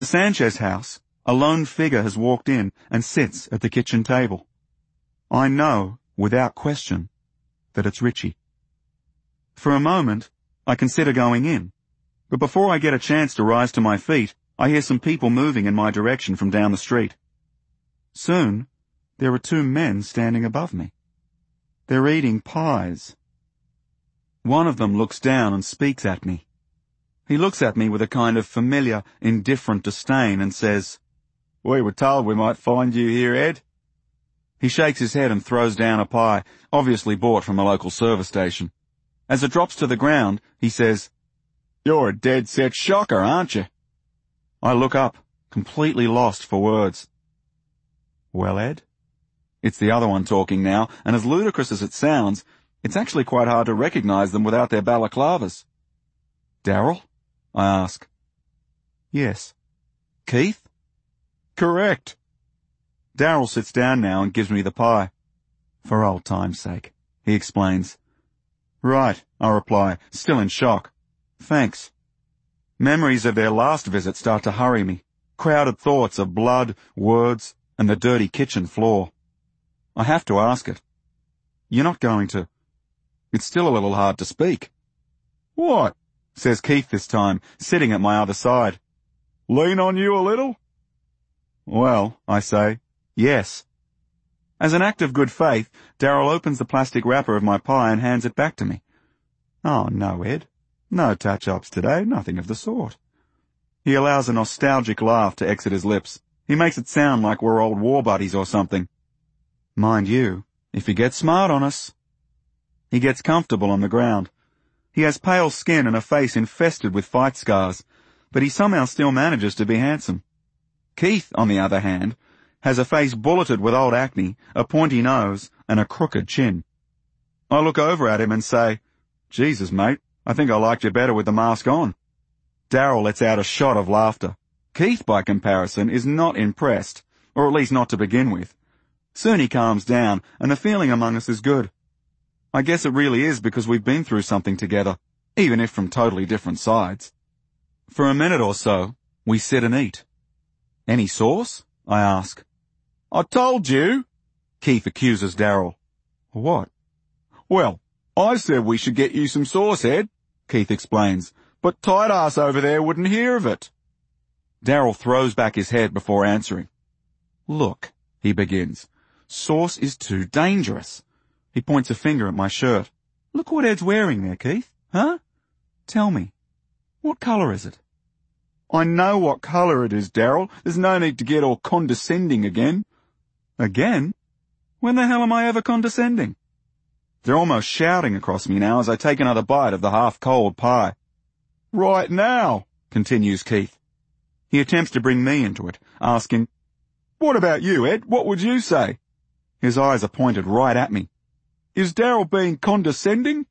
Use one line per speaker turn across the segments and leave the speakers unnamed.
The Sanchez house, a lone figure has walked in and sits at the kitchen table. I know, without question, that it's Richie. For a moment, I consider going in, but before I get a chance to rise to my feet, I hear some people moving in my direction from down the street. Soon, there are two men standing above me. They're eating pies. One of them looks down and speaks at me. He looks at me with a kind of familiar, indifferent disdain and says, "We were told we might find you here, Ed." He shakes his head and throws down a pie, obviously bought from a local service station. As it drops to the ground, he says, "You're a dead-set shocker, aren't you?" I look up, completely lost for words. "Well, Ed?" It's the other one talking now, and as ludicrous as it sounds, it's actually quite hard to recognize them without their balaclavas. "Daryl?" I ask. "Yes." "Keith?" "Correct." Daryl sits down now and gives me the pie. "For old time's sake," he explains. "Right," I reply, still in shock. "Thanks." Memories of their last visit start to hurry me, crowded thoughts of blood, words, and the dirty kitchen floor. I have to ask it. "You're not going to—" It's still a little hard to speak. "What?" says Keith this time, sitting at my other side. "Lean on you a little?" "Well," I say, "yes." As an act of good faith, Daryl opens the plastic wrapper of my pie and hands it back to me. "Oh, no, Ed. No touch-ups today, nothing of the sort." He allows a nostalgic laugh to exit his lips. He makes it sound like we're old war buddies or something. "Mind you, if he gets smart on us." He gets comfortable on the ground. He has pale skin and a face infested with fight scars, but he somehow still manages to be handsome. Keith, on the other hand, has a face bulleted with old acne, a pointy nose, and a crooked chin. I look over at him and say, "Jesus, mate, I think I liked you better with the mask on." Daryl lets out a shot of laughter. Keith, by comparison, is not impressed, or at least not to begin with. Soon he calms down, and the feeling among us is good. I guess it really is because we've been through something together, even if from totally different sides. For a minute or so, we sit and eat. "Any sauce?" I ask. "I told you," Keith accuses Daryl. "What?" "Well, I said we should get you some sauce, Ed," Keith explains, "but Tight-Ass over there wouldn't hear of it." Daryl throws back his head before answering. "Look," he begins, "sauce is too dangerous." He points a finger at my shirt. "Look what Ed's wearing there, Keith. Huh? Tell me, what colour is it?" "I know what colour it is, Daryl. There's no need to get all condescending again." "Again? When the hell am I ever condescending?" They're almost shouting across me now as I take another bite of the half-cold pie. "Right now," continues Keith. He attempts to bring me into it, asking, "What about you, Ed? What would you say?" His eyes are pointed right at me. "Is Daryl being condescending?"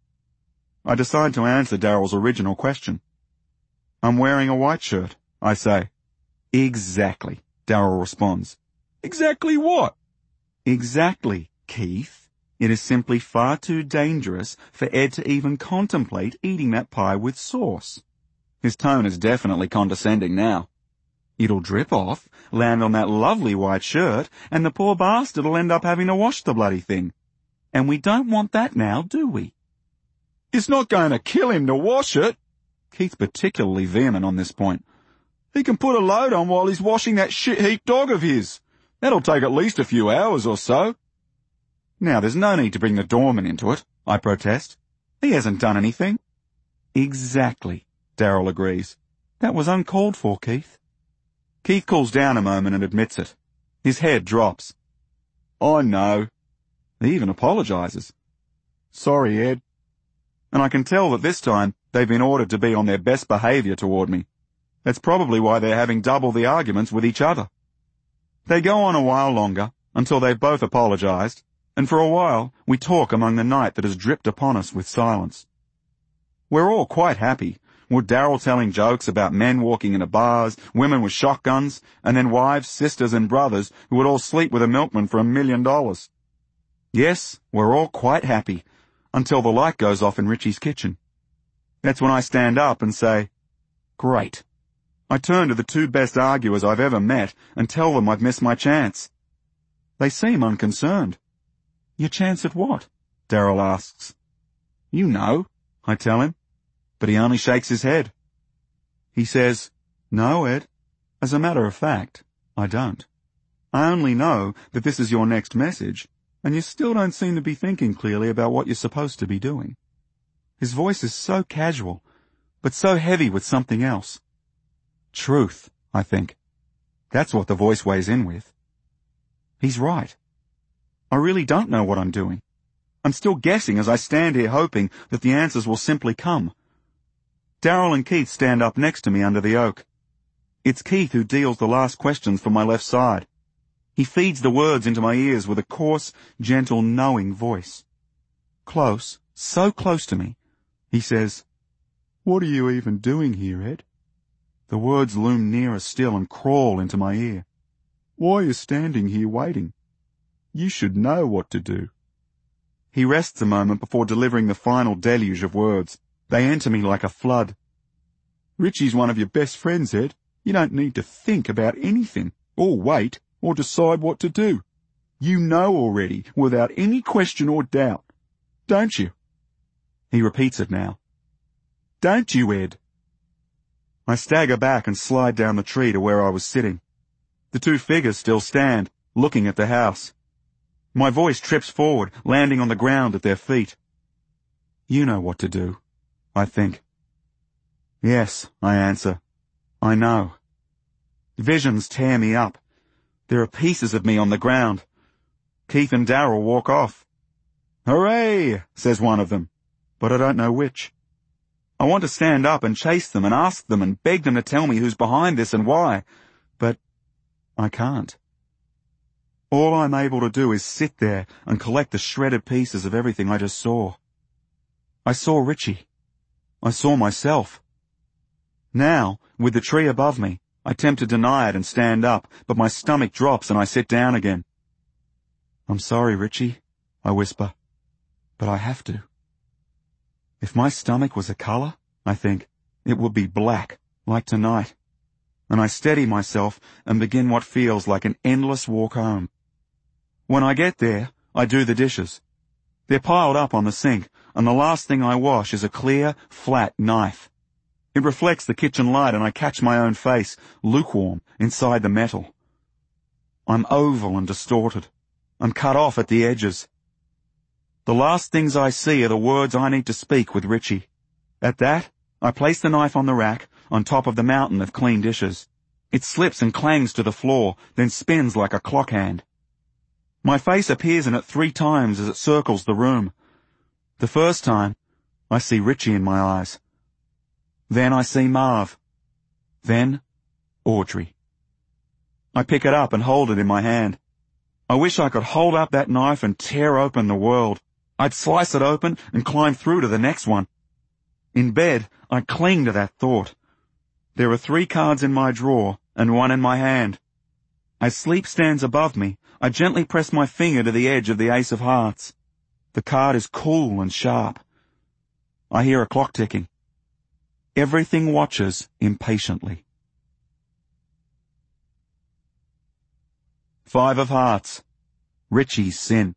I decide to answer Daryl's original question. "I'm wearing a white shirt," I say. "Exactly," Daryl responds. "Exactly what?" "Exactly, Keith. It is simply far too dangerous for Ed to even contemplate eating that pie with sauce." His tone is definitely condescending now. "It'll drip off, land on that lovely white shirt, and the poor bastard'll end up having to wash the bloody thing. And we don't want that now, do we?" "It's not going to kill him to wash it." Keith's particularly vehement on this point. "He can put a load on while he's washing that shit-heap dog of his. That'll take at least a few hours or so." "Now, there's no need to bring the doorman into it," I protest. "He hasn't done anything." "Exactly," Daryl agrees. "That was uncalled for, Keith." Keith cools down a moment and admits it. His head drops. "I know." He even apologizes. "Sorry, Ed." And I can tell that this time they've been ordered to be on their best behavior toward me. That's probably why they're having double the arguments with each other. They go on a while longer, until they've both apologized, and for a while we talk among the night that has dripped upon us with silence. We're all quite happy, with Daryl telling jokes about men walking into bars, women with shotguns, and then wives, sisters, and brothers who would all sleep with a milkman for $1 million. Yes, we're all quite happy, until the light goes off in Richie's kitchen. That's when I stand up and say, "Great. I turn to the two best arguers I've ever met and tell them I've missed my chance. They seem unconcerned. Your chance at what? Daryl asks. You know, I tell him, but he only shakes his head. He says, No, Ed. As a matter of fact, I don't. I only know that this is your next message, and you still don't seem to be thinking clearly about what you're supposed to be doing. His voice is so casual, but so heavy with something else. Truth, I think. That's what the voice weighs in with. He's right. I really don't know what I'm doing. I'm still guessing as I stand here hoping that the answers will simply come. Daryl and Keith stand up next to me under the oak. It's Keith who deals the last questions from my left side. He feeds the words into my ears with a coarse, gentle, knowing voice. Close, so close to me, he says, What are you even doing here, Ed? The words loom nearer still and crawl into my ear. Why are you standing here waiting? You should know what to do. He rests a moment before delivering the final deluge of words. They enter me like a flood. Richie's one of your best friends, Ed. You don't need to think about anything, or wait, or decide what to do. You know already, without any question or doubt. Don't you? He repeats it now. Don't you, Ed? I stagger back and slide down the tree to where I was sitting. The two figures still stand, looking at the house. My voice trips forward, landing on the ground at their feet. You know what to do, I think. Yes, I answer. I know. Visions tear me up. There are pieces of me on the ground. Keith and Daryl walk off. Hooray, says one of them, but I don't know which. I want to stand up and chase them and ask them and beg them to tell me who's behind this and why, but I can't. All I'm able to do is sit there and collect the shredded pieces of everything I just saw. I saw Richie. I saw myself. Now, with the tree above me, I attempt to deny it and stand up, but my stomach drops and I sit down again. I'm sorry, Richie, I whisper, but I have to. If my stomach was a color, I think, it would be black, like tonight. And I steady myself and begin what feels like an endless walk home. When I get there, I do the dishes. They're piled up on the sink, and the last thing I wash is a clear, flat knife. It reflects the kitchen light and I catch my own face, lukewarm, inside the metal. I'm oval and distorted. I'm cut off at the edges. The last things I see are the words I need to speak with Richie. At that, I place the knife on the rack, on top of the mountain of clean dishes. It slips and clangs to the floor, then spins like a clock hand. My face appears in it 3 times as it circles the room. The first time, I see Richie in my eyes. Then I see Marv. Then, Audrey. I pick it up and hold it in my hand. I wish I could hold up that knife and tear open the world. I'd slice it open and climb through to the next one. In bed, I cling to that thought. There are 3 cards in my drawer and 1 in my hand. As sleep stands above me, I gently press my finger to the edge of the Ace of Hearts. The card is cool and sharp. I hear a clock ticking. Everything watches impatiently. 5 of Hearts. Richie's sin.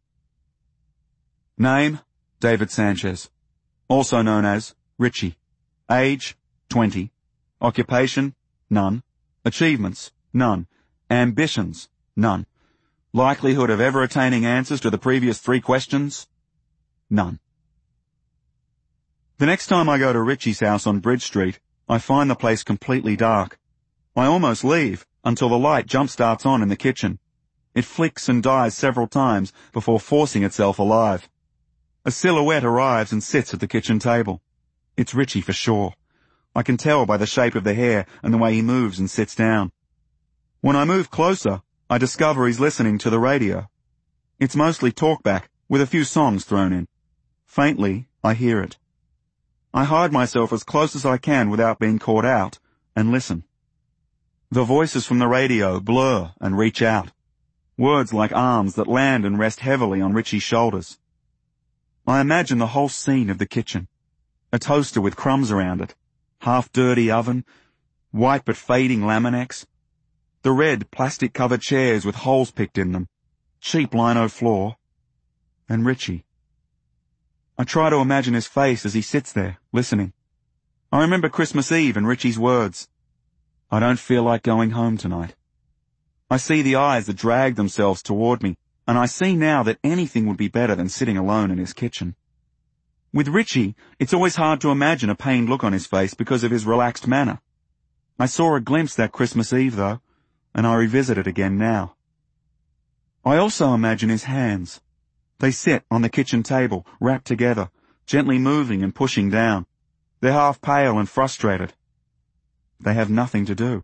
Name, David Sanchez. Also known as Richie. Age, 20. Occupation, none. Achievements, none. Ambitions, none. Likelihood of ever attaining answers to the previous 3 questions, none. The next time I go to Richie's house on Bridge Street, I find the place completely dark. I almost leave until the light jump-starts on in the kitchen. It flicks and dies several times before forcing itself alive. A silhouette arrives and sits at the kitchen table. It's Richie for sure. I can tell by the shape of the hair and the way he moves and sits down. When I move closer, I discover he's listening to the radio. It's mostly talkback, with a few songs thrown in. Faintly, I hear it. I hide myself as close as I can without being caught out, and listen. The voices from the radio blur and reach out. Words like arms that land and rest heavily on Richie's shoulders. I imagine the whole scene of the kitchen. A toaster with crumbs around it. Half-dirty oven. white but fading Laminex, the red plastic-covered chairs with holes picked in them, cheap lino floor, and Richie. I try to imagine his face as he sits there, listening. I remember Christmas Eve and Richie's words. I don't feel like going home tonight. I see the eyes that drag themselves toward me, and I see now that anything would be better than sitting alone in his kitchen. With Richie, it's always hard to imagine a pained look on his face because of his relaxed manner. I saw a glimpse that Christmas Eve, though, and I revisit it again now. I also imagine his hands. They sit on the kitchen table, wrapped together, gently moving and pushing down. They're half pale and frustrated. They have nothing to do.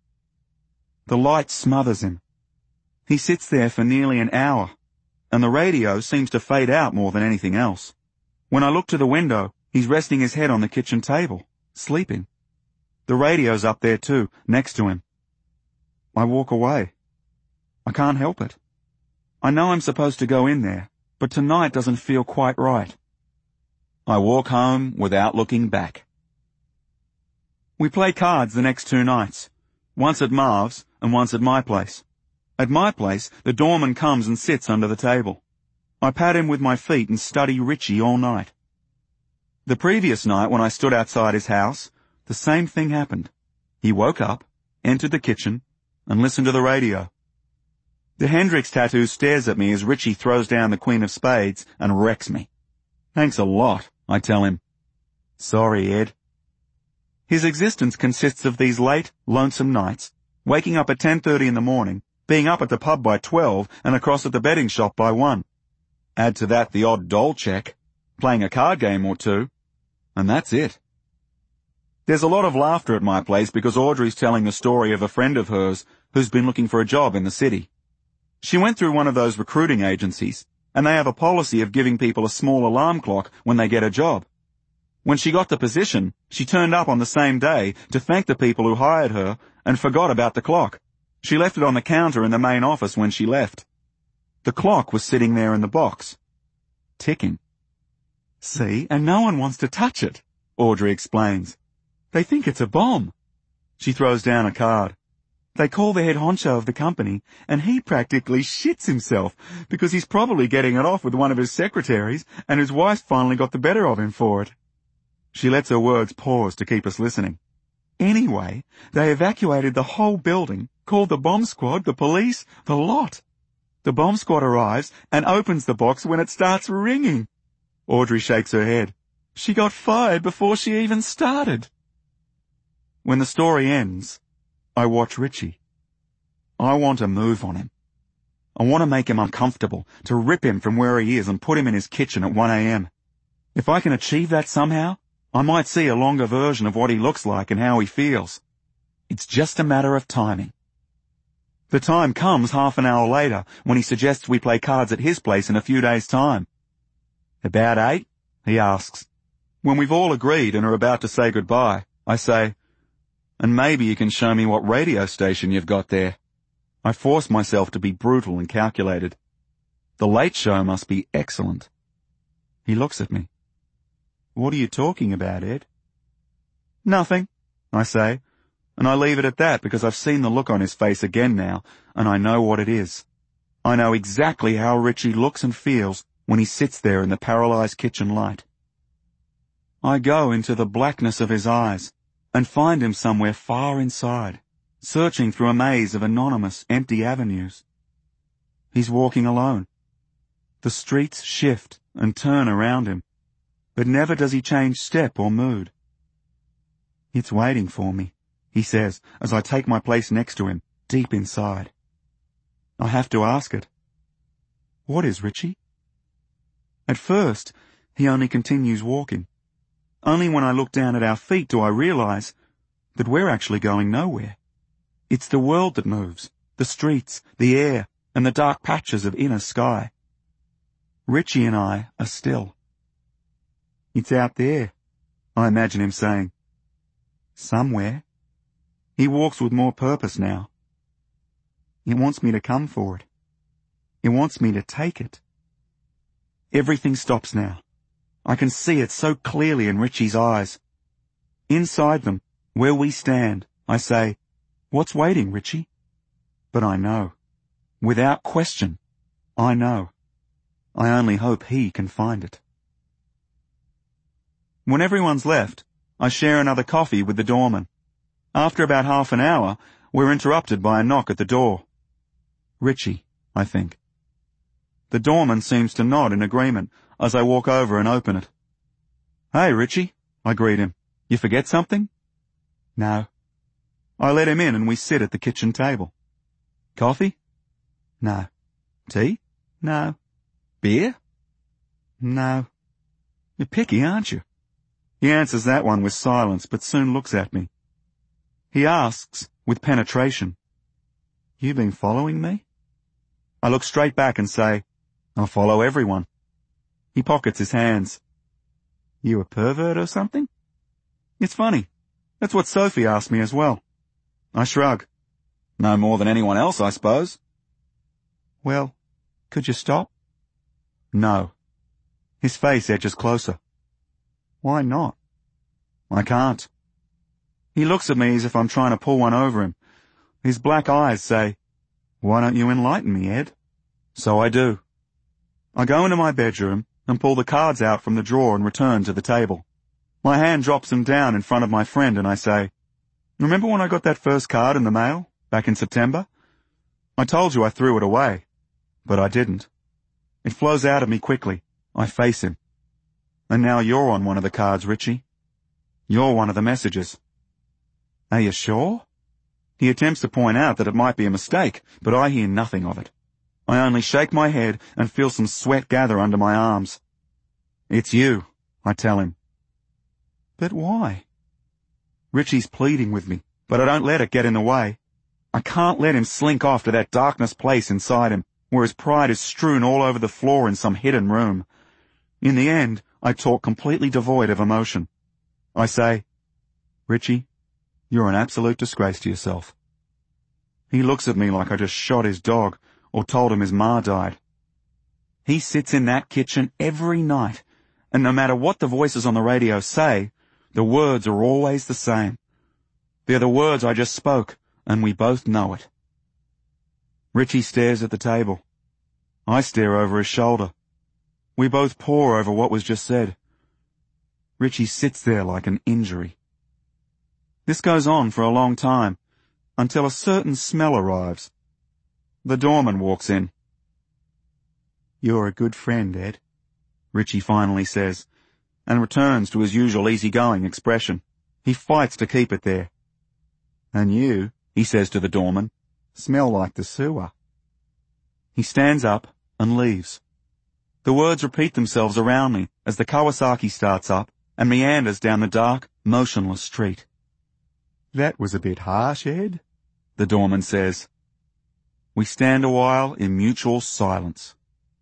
The light smothers him. He sits there for nearly an hour, and the radio seems to fade out more than anything else. When I look to the window, he's resting his head on the kitchen table, sleeping. The radio's up there too, next to him. I walk away. I can't help it. I know I'm supposed to go in there, but tonight doesn't feel quite right. I walk home without looking back. We play cards the next 2 nights, once at Marv's and once at my place. At my place, the doorman comes and sits under the table. I pat him with my feet and study Richie all night. The previous night when I stood outside his house, the same thing happened. He woke up, entered the kitchen, and listened to the radio. The Hendrix tattoo stares at me as Richie throws down the Queen of Spades and wrecks me. Thanks a lot, I tell him. Sorry, Ed. His existence consists of these late, lonesome nights, waking up at 10:30 in the morning, being up at the pub by 12 and across at the betting shop by 1. Add to that the odd doll check, playing a card game or 2, and that's it. There's a lot of laughter at my place because Audrey's telling the story of a friend of hers who's been looking for a job in the city. She went through one of those recruiting agencies, and they have a policy of giving people a small alarm clock when they get a job. When she got the position, she turned up on the same day to thank the people who hired her and forgot about the clock. She left it on the counter in the main office when she left. The clock was sitting there in the box, ticking. See, and no one wants to touch it, Audrey explains. They think it's a bomb. She throws down a card. They call the head honcho of the company, and he practically shits himself because he's probably getting it off with one of his secretaries, and his wife finally got the better of him for it. She lets her words pause to keep us listening. Anyway, they evacuated the whole building, called the bomb squad, the police, the lot. The bomb squad arrives and opens the box when it starts ringing. Audrey shakes her head. She got fired before she even started. When the story ends, I watch Richie. I want to move on him. I want to make him uncomfortable, to rip him from where he is and put him in his kitchen at 1 a.m. If I can achieve that somehow, I might see a longer version of what he looks like and how he feels. It's just a matter of timing. The time comes half an hour later when he suggests we play cards at his place in a few days' time. About 8? He asks. When we've all agreed and are about to say goodbye, I say, and maybe you can show me what radio station you've got there. I force myself to be brutal and calculated. The Late Show must be excellent. He looks at me. What are you talking about, Ed? Nothing, I say, and I leave it at that because I've seen the look on his face again now, and I know what it is. I know exactly how Richie looks and feels when he sits there in the paralyzed kitchen light. I go into the blackness of his eyes and find him somewhere far inside, searching through a maze of anonymous, empty avenues. He's walking alone. The streets shift and turn around him, but never does he change step or mood. It's waiting for me, he says, as I take my place next to him, deep inside. I have to ask it. What is, Richie? At first, he only continues walking. Only when I look down at our feet do I realize that we're actually going nowhere. It's the world that moves, the streets, the air, and the dark patches of inner sky. Richie and I are still. It's out there, I imagine him saying. Somewhere. He walks with more purpose now. It wants me to come for it. It wants me to take it. Everything stops now. I can see it so clearly in Richie's eyes. Inside them, where we stand, I say, "What's waiting, Richie?" But I know. Without question, I know. I only hope he can find it. When everyone's left, I share another coffee with the doorman. After about half an hour, we're interrupted by a knock at the door. Richie, I think. The doorman seems to nod in agreement as I walk over and open it. "Hey, Richie," I greet him. "You forget something?" "No." I let him in and we sit at the kitchen table. "Coffee?" "No." "Tea?" "No." "Beer?" "No." "You're picky, aren't you?" He answers that one with silence, but soon looks at me. He asks, with penetration, "You been following me?" I look straight back and say, "I follow everyone." He pockets his hands. "You a pervert or something?" It's funny. That's what Sophie asked me as well. I shrug. "No more than anyone else, I suppose." "Well, could you stop?" "No." His face edges closer. "Why not?" "I can't." He looks at me as if I'm trying to pull one over him. His black eyes say, "Why don't you enlighten me, Ed?" So I do. I go into my bedroom and pull the cards out from the drawer and return to the table. My hand drops them down in front of my friend and I say, "Remember when I got that first card in the mail, back in September? I told you I threw it away, but I didn't." It flows out of me quickly. I face him. "And now you're on one of the cards, Richie. You're one of the messages." "Are you sure?" He attempts to point out that it might be a mistake, but I hear nothing of it. I only shake my head and feel some sweat gather under my arms. "It's you," I tell him. "But why?" Richie's pleading with me, but I don't let it get in the way. I can't let him slink off to that darkness place inside him, where his pride is strewn all over the floor in some hidden room. In the end, I talk completely devoid of emotion. I say, "Richie, you're an absolute disgrace to yourself." He looks at me like I just shot his dog or told him his ma died. He sits in that kitchen every night, and no matter what the voices on the radio say, the words are always the same. They're the words I just spoke, and we both know it. Richie stares at the table. I stare over his shoulder. We both pore over what was just said. Richie sits there like an injury. This goes on for a long time, until a certain smell arrives. The doorman walks in. "You're a good friend, Ed," Richie finally says, and returns to his usual easygoing expression. He fights to keep it there. "And you," he says to the doorman, "smell like the sewer." He stands up and leaves. The words repeat themselves around me as the Kawasaki starts up and meanders down the dark, motionless street. "That was a bit harsh, Ed," the doorman says. We stand a while in mutual silence.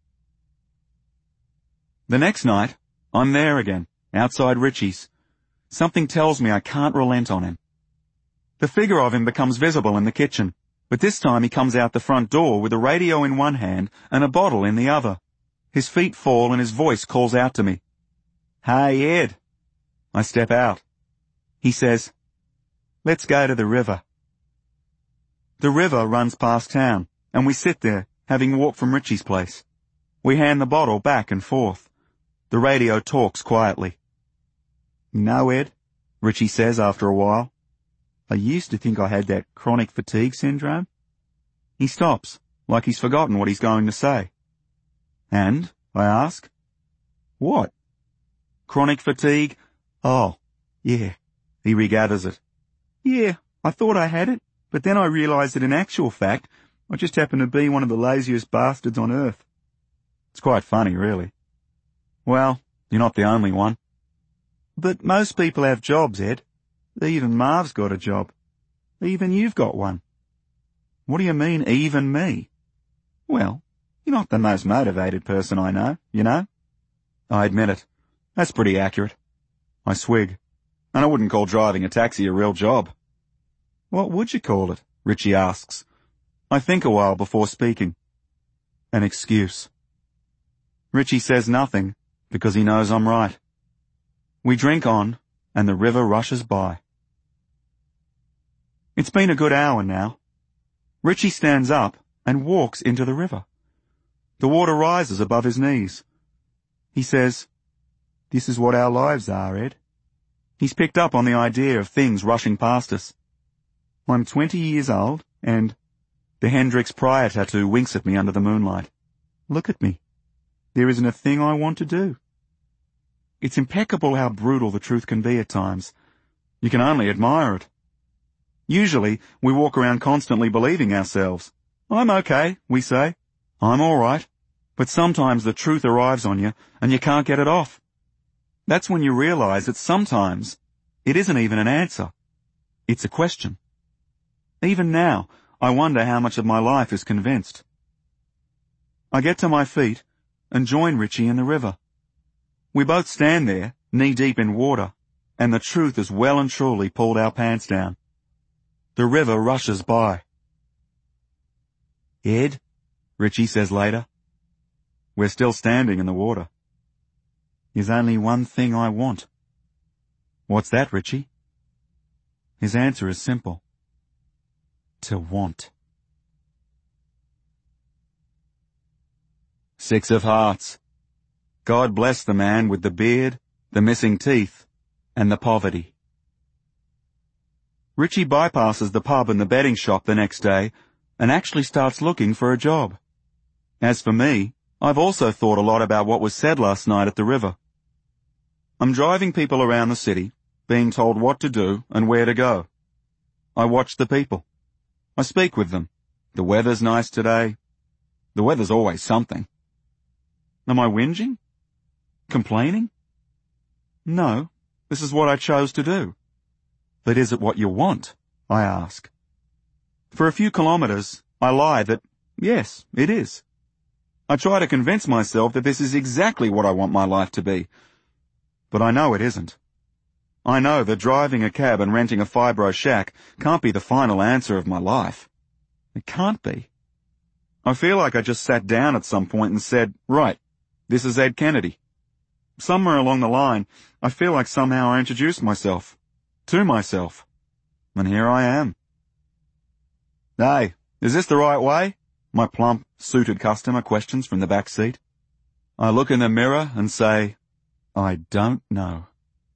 The next night, I'm there again, outside Richie's. Something tells me I can't relent on him. The figure of him becomes visible in the kitchen, but this time he comes out the front door with a radio in one hand and a bottle in the other. His feet fall and his voice calls out to me. "Hey, Ed." I step out. He says, "Let's go to the river." The river runs past town, and we sit there, having walked from Richie's place. We hand the bottle back and forth. The radio talks quietly. "You know, Ed," Richie says after a while, "I used to think I had that chronic fatigue syndrome." He stops, like he's forgotten what he's going to say. "And?" I ask. "What?" "Chronic fatigue? Oh, yeah." He regathers it. "Yeah, I thought I had it, but then I realized that in actual fact, I just happen to be one of the laziest bastards on earth." It's quite funny, really. "Well, you're not the only one." "But most people have jobs, Ed. Even Marv's got a job. Even you've got one." "What do you mean, even me?" "Well, you're not the most motivated person I know, you know." I admit it. That's pretty accurate. I swig. And I wouldn't call driving a taxi a real job. "What would you call it?" Richie asks. I think a while before speaking. "An excuse." Richie says nothing because he knows I'm right. We drink on, and the river rushes by. It's been a good hour now. Richie stands up and walks into the river. The water rises above his knees. He says, "This is what our lives are, Ed." He's picked up on the idea of things rushing past us. I'm 20 years old, and the Hendrix Pryor tattoo winks at me under the moonlight. Look at me. There isn't a thing I want to do. It's impeccable how brutal the truth can be at times. You can only admire it. Usually, we walk around constantly believing ourselves. I'm okay, we say. I'm all right. But sometimes the truth arrives on you, and you can't get it off. That's when you realize that sometimes it isn't even an answer. It's a question. Even now, I wonder how much of my life is convinced. I get to my feet and join Richie in the river. We both stand there, knee-deep in water, and the truth has well and truly pulled our pants down. The river rushes by. "Ed," Richie says later. We're still standing in the water. "There's only one thing I want." "What's that, Richie?" His answer is simple. To want. 6 of Hearts. God bless the man with the beard, the missing teeth, and the poverty. Richie bypasses the pub and the betting shop the next day and actually starts looking for a job. As for me, I've also thought a lot about what was said last night at the river. I'm driving people around the city, being told what to do and where to go. I watch the people. I speak with them. The weather's nice today. The weather's always something. Am I whinging? Complaining? No, this is what I chose to do. But is it what you want? I ask. For a few kilometers, I lie that, yes, it is. I try to convince myself that this is exactly what I want my life to be. But I know it isn't. I know that driving a cab and renting a fibro shack can't be the final answer of my life. It can't be. I feel like I just sat down at some point and said, right, this is Ed Kennedy. Somewhere along the line, I feel like somehow I introduced myself. To myself. And here I am. "Hey, is this the right way?" my plump, suited customer questions from the back seat. I look in the mirror and say, I don't know.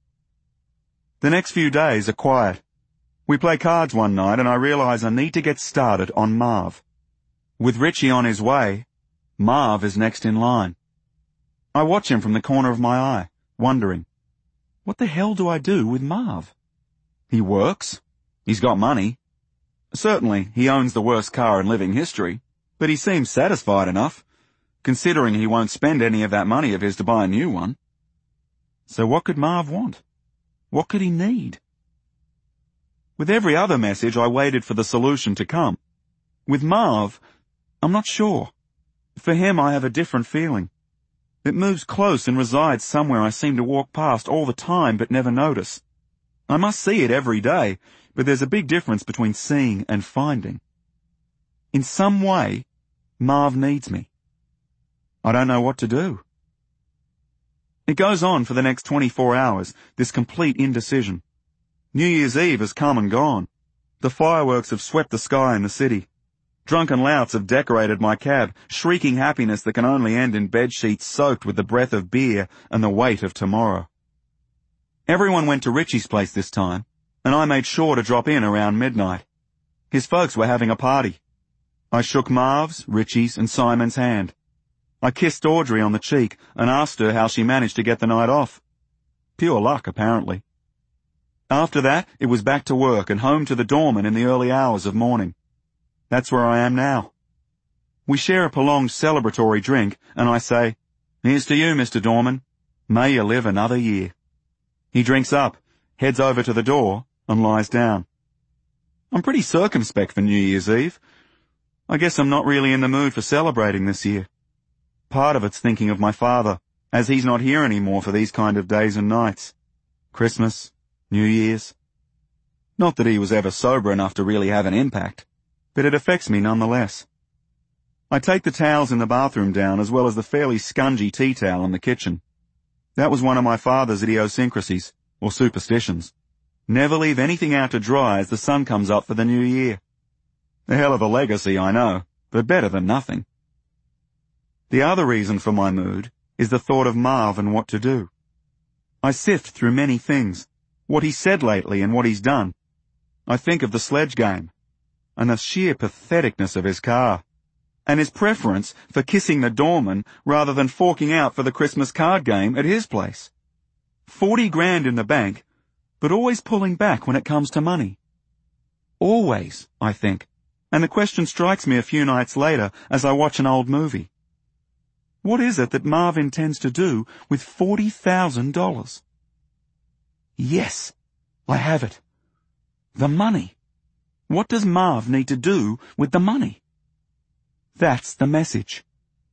The next few days are quiet. We play cards one night and I realize I need to get started on Marv. With Richie on his way, Marv is next in line. I watch him from the corner of my eye, wondering, what the hell do I do with Marv? He works. He's got money. Certainly, he owns the worst car in living history, but he seems satisfied enough, considering he won't spend any of that money of his to buy a new one. So what could Marv want? What could he need? With every other message, I waited for the solution to come. With Marv, I'm not sure. For him, I have a different feeling. It moves close and resides somewhere I seem to walk past all the time but never notice. I must see it every day, but there's a big difference between seeing and finding. In some way, Marv needs me. I don't know what to do. It goes on for the next 24 hours, this complete indecision. New Year's Eve has come and gone. The fireworks have swept the sky in the city. Drunken louts have decorated my cab, shrieking happiness that can only end in bedsheets soaked with the breath of beer and the weight of tomorrow. Everyone went to Richie's place this time, and I made sure to drop in around midnight. His folks were having a party. I shook Marv's, Richie's, and Simon's hand. I kissed Audrey on the cheek and asked her how she managed to get the night off. Pure luck, apparently. After that, it was back to work and home to the doorman in the early hours of morning. That's where I am now. We share a prolonged celebratory drink, and I say, "Here's to you, Mr. Doorman. May you live another year." He drinks up, heads over to the door, and lies down. I'm pretty circumspect for New Year's Eve. I guess I'm not really in the mood for celebrating this year. Part of it's thinking of my father, as he's not here anymore for these kind of days and nights. Christmas, New Year's. Not that he was ever sober enough to really have an impact, but it affects me nonetheless. I take the towels in the bathroom down as well as the fairly scungy tea towel in the kitchen. That was one of my father's idiosyncrasies, or superstitions. Never leave anything out to dry as the sun comes up for the new year. A hell of a legacy, I know, but better than nothing. The other reason for my mood is the thought of Marv and what to do. I sift through many things, what he's said lately and what he's done. I think of the sledge game, and the sheer patheticness of his car, and his preference for kissing the doorman rather than forking out for the Christmas card game at his place. 40 grand in the bank, but always pulling back when it comes to money. Always, I think, and the question strikes me a few nights later as I watch an old movie. What is it that Marv intends to do with $40,000? Yes, I have it. The money. What does Marv need to do with the money? That's the message.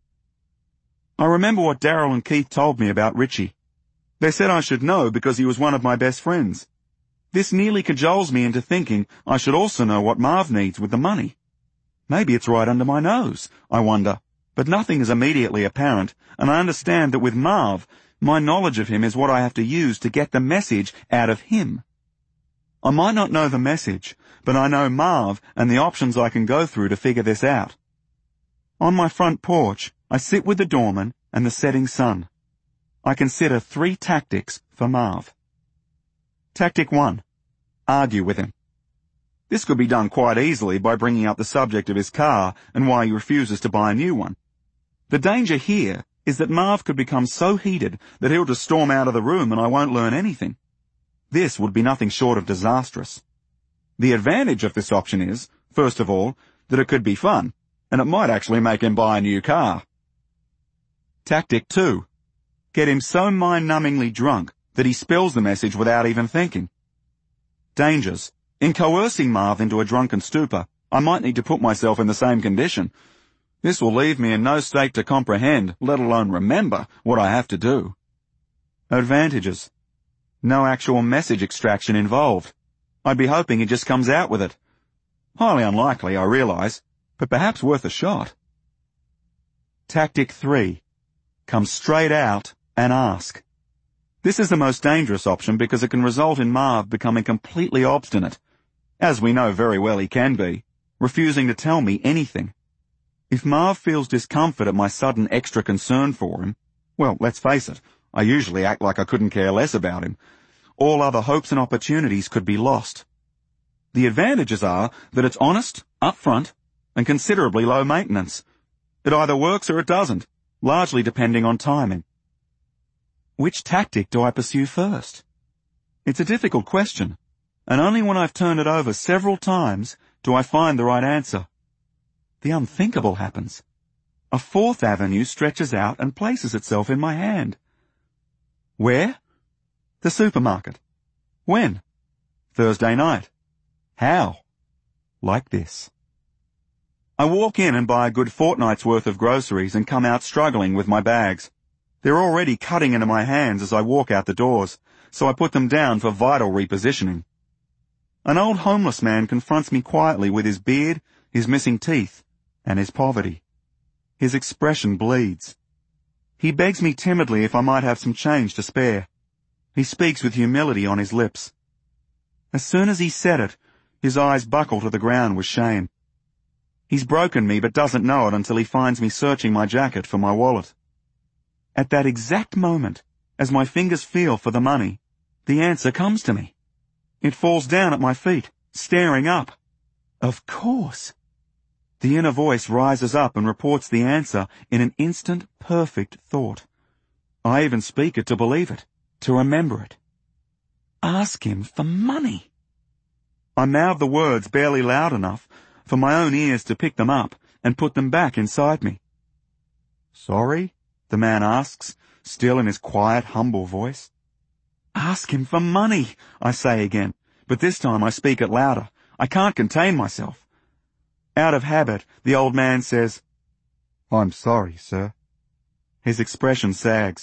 I remember what Daryl and Keith told me about Richie. They said I should know because he was one of my best friends. This nearly cajoles me into thinking I should also know what Marv needs with the money. Maybe it's right under my nose, I wonder, but nothing is immediately apparent, and I understand that with Marv, my knowledge of him is what I have to use to get the message out of him. I might not know the message, but I know Marv and the options I can go through to figure this out. On my front porch, I sit with the doorman and the setting sun. I consider 3 tactics for Marv. Tactic 1. Argue with him. This could be done quite easily by bringing up the subject of his car and why he refuses to buy a new one. The danger here is that Marv could become so heated that he'll just storm out of the room and I won't learn anything. This would be nothing short of disastrous. The advantage of this option is, first of all, that it could be fun, and it might actually make him buy a new car. Tactic 2. Get him so mind-numbingly drunk that he spills the message without even thinking. Dangers. In coercing Marv into a drunken stupor, I might need to put myself in the same condition. This will leave me in no state to comprehend, let alone remember, what I have to do. Advantages. No actual message extraction involved. I'd be hoping he just comes out with it. Highly unlikely, I realize, but perhaps worth a shot. Tactic 3. Come straight out and ask. This is the most dangerous option because it can result in Marv becoming completely obstinate, as we know very well he can be, refusing to tell me anything. If Marv feels discomfort at my sudden extra concern for him, well, let's face it, I usually act like I couldn't care less about him. All other hopes and opportunities could be lost. The advantages are that it's honest, upfront, and considerably low maintenance. It either works or it doesn't, largely depending on timing. Which tactic do I pursue first? It's a difficult question, and only when I've turned it over several times do I find the right answer. The unthinkable happens. A 4th avenue stretches out and places itself in my hand. Where? The supermarket. When? Thursday night. How? Like this. I walk in and buy a good fortnight's worth of groceries and come out struggling with my bags. They're already cutting into my hands as I walk out the doors, so I put them down for vital repositioning. An old homeless man confronts me quietly with his beard, his missing teeth, and his poverty. His expression bleeds. He begs me timidly if I might have some change to spare. He speaks with humility on his lips. As soon as he said it, his eyes buckle to the ground with shame. He's broken me but doesn't know it until he finds me searching my jacket for my wallet. At that exact moment, as my fingers feel for the money, the answer comes to me. It falls down at my feet, staring up. Of course. The inner voice rises up and reports the answer in an instant, perfect thought. I even speak it to believe it, to remember it. Ask him for money. I mouth the words barely loud enough for my own ears to pick them up and put them back inside me. Sorry? The man asks, still in his quiet, humble voice. Ask him for money, I say again, but this time I speak it louder. I can't contain myself. Out of habit, the old man says, I'm sorry, sir. His expression sags.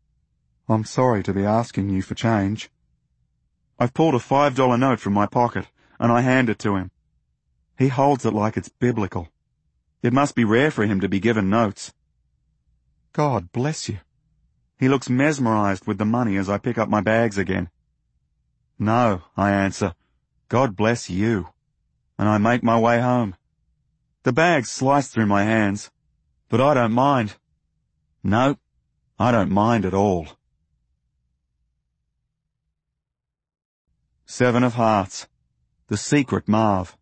I'm sorry to be asking you for change. I've pulled a $5 note from my pocket, and I hand it to him. He holds it like it's biblical. It must be rare for him to be given notes. God bless you. He looks mesmerized with the money as I pick up my bags again. No, I answer. God bless you. And I make my way home. The bags slice through my hands, but I don't mind. No, I don't mind at all. 7 of Hearts. The Secret Marv.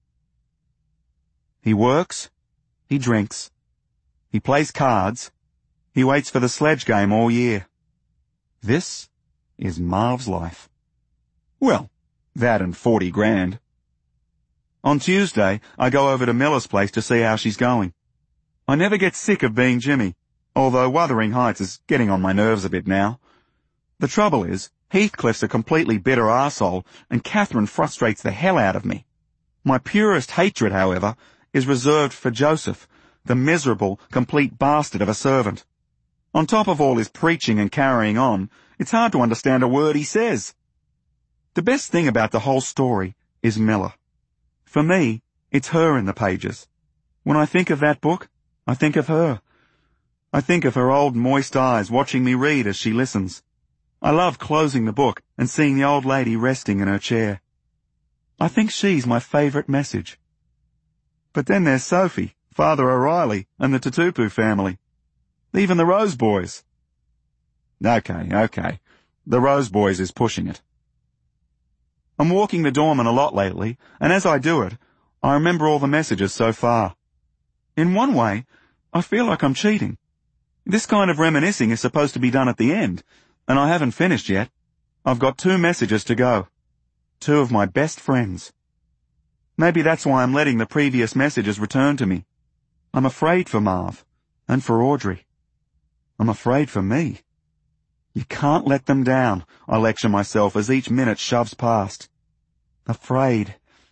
He works. He drinks. He plays cards. He waits for the sledge game all year. This is Marv's life. Well, that and 40 grand. On Tuesday, I go over to Miller's place to see how she's going. I never get sick of being Jimmy, although Wuthering Heights is getting on my nerves a bit now. The trouble is, Heathcliff's a completely bitter arsehole, and Catherine frustrates the hell out of me. My purest hatred, however, is reserved for Joseph, the miserable, complete bastard of a servant. On top of all his preaching and carrying on, it's hard to understand a word he says. The best thing about the whole story is Miller. For me, it's her in the pages. When I think of that book, I think of her. I think of her old moist eyes watching me read as she listens. I love closing the book and seeing the old lady resting in her chair. I think she's my favourite message. But then there's Sophie, Father O'Reilly, and the Tutupu family. Even the Rose Boys. Okay. The Rose Boys is pushing it. I'm walking the Dorman a lot lately, and as I do it, I remember all the messages so far. In one way, I feel like I'm cheating. This kind of reminiscing is supposed to be done at the end, and I haven't finished yet. I've got 2 messages to go. 2 of my best friends. Maybe that's why I'm letting the previous messages return to me. I'm afraid for Marv, and for Audrey. I'm afraid for me. You can't let them down, I lecture myself as each minute shoves past. Afraid.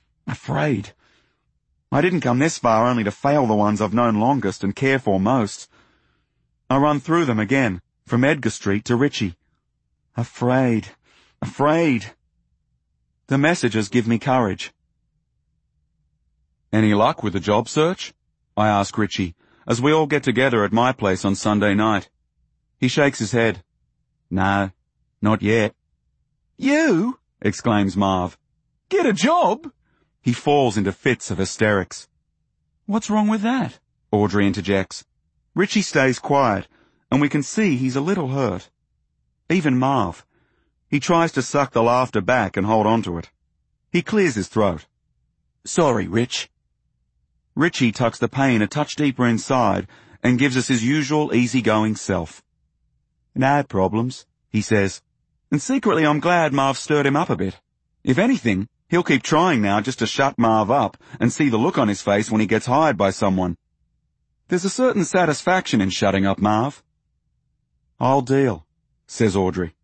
I didn't come this far only to fail the ones I've known longest and care for most. I run through them again, from Edgar Street to Ritchie. Afraid. The messages give me courage. Any luck with the job search? I ask Ritchie, as we all get together at my place on Sunday night. He shakes his head. No, not yet. You? Exclaims Marv. Get a job? He falls into fits of hysterics. What's wrong with that? Audrey interjects. Ritchie stays quiet, and we can see he's a little hurt. Even Marv. He tries to suck the laughter back and hold on to it. He clears his throat. Sorry, Rich. Ritchie tucks the pain a touch deeper inside and gives us his usual easygoing self. No problems, he says, and secretly I'm glad Marv stirred him up a bit. If anything, he'll keep trying now just to shut Marv up and see the look on his face when he gets hired by someone. There's a certain satisfaction in shutting up Marv. I'll deal, says Audrey.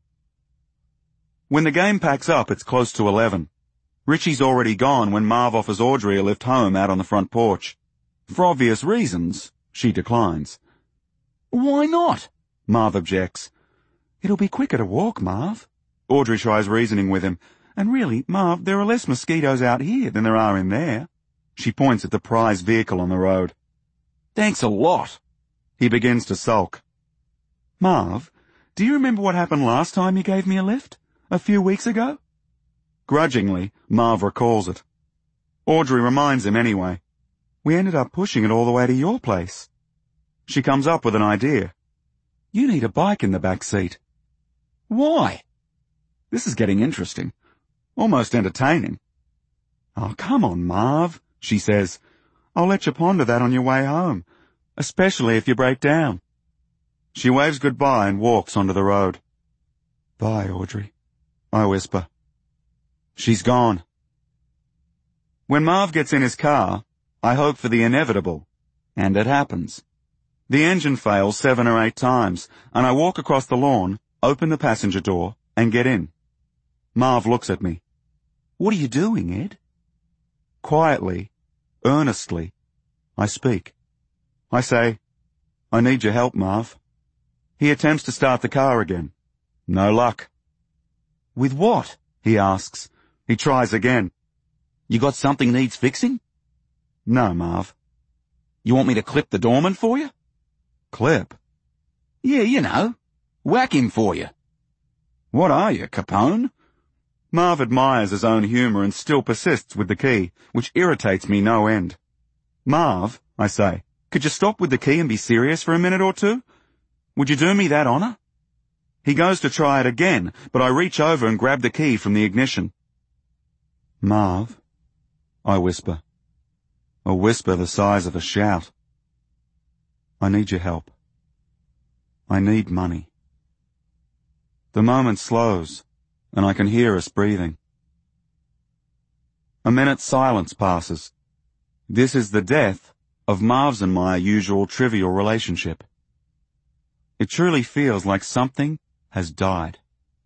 When the game packs up, it's close to 11. Ritchie's already gone when Marv offers Audrey a lift home out on the front porch. For obvious reasons, she declines. Why not? Marv objects. It'll be quicker to walk, Marv. Audrey tries reasoning with him. And really, Marv, there are less mosquitoes out here than there are in there. She points at the prize vehicle on the road. Thanks a lot. He begins to sulk. Marv, do you remember what happened last time you gave me a lift? A few weeks ago? Grudgingly, Marv recalls it. Audrey reminds him anyway. We ended up pushing it all the way to your place. She comes up with an idea. You need a bike in the back seat. Why? This is getting interesting. Almost entertaining. Oh, come on, Marv, she says. I'll let you ponder that on your way home, especially if you break down. She waves goodbye and walks onto the road. Bye, Audrey, I whisper. She's gone. When Marv gets in his car, I hope for the inevitable, and it happens. The engine fails 7 or 8 times, and I walk across the lawn, open the passenger door, and get in. Marv looks at me. What are you doing, Ed? Quietly, earnestly, I speak. I say, I need your help, Marv. He attempts to start the car again. No luck. With what? He asks. He tries again. You got something needs fixing? No, Marv. You want me to clip the doorman for you? Clip? Yeah, you know. Whack him for you. What are you, Capone? Marv admires his own humour and still persists with the key, which irritates me no end. Marv, I say, could you stop with the key and be serious for a minute or two? Would you do me that honour? He goes to try it again, but I reach over and grab the key from the ignition. Marv, I whisper. A whisper the size of a shout. I need your help. I need money. The moment slows, and I can hear us breathing. A minute's silence passes. This is the death of Marv's and my usual trivial relationship. It truly feels like something has died.